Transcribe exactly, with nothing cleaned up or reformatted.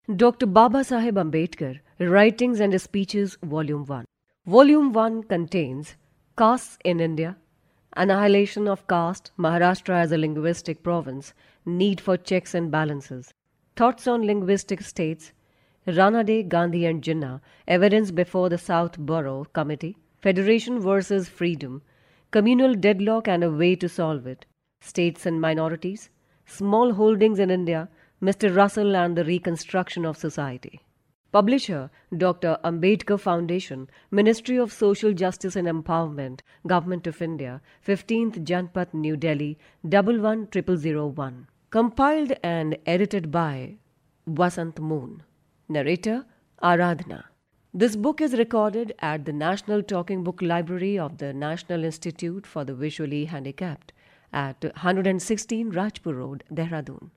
Doctor Baba Saheb Ambedkar, Writings and Speeches, Volume one. Volume one contains Castes in India, Annihilation of Caste, Maharashtra as a Linguistic Province, Need for Checks and Balances, Thoughts on Linguistic States, Ranade, Gandhi and Jinnah, Evidence before the South Borough Committee, Federation versus Freedom, Communal Deadlock and a Way to Solve It, States and Minorities, Small Holdings in India, Mister Russell and the Reconstruction of Society. Publisher Doctor Ambedkar Foundation, Ministry of Social Justice and Empowerment, Government of India, fifteenth Janpat, New Delhi, one one zero zero zero one. Compiled and edited by Vasant Moon. Narrator Aradhana. This book is recorded at the National Talking Book Library of the National Institute for the Visually Handicapped at one sixteen Rajpur Road, Dehradun.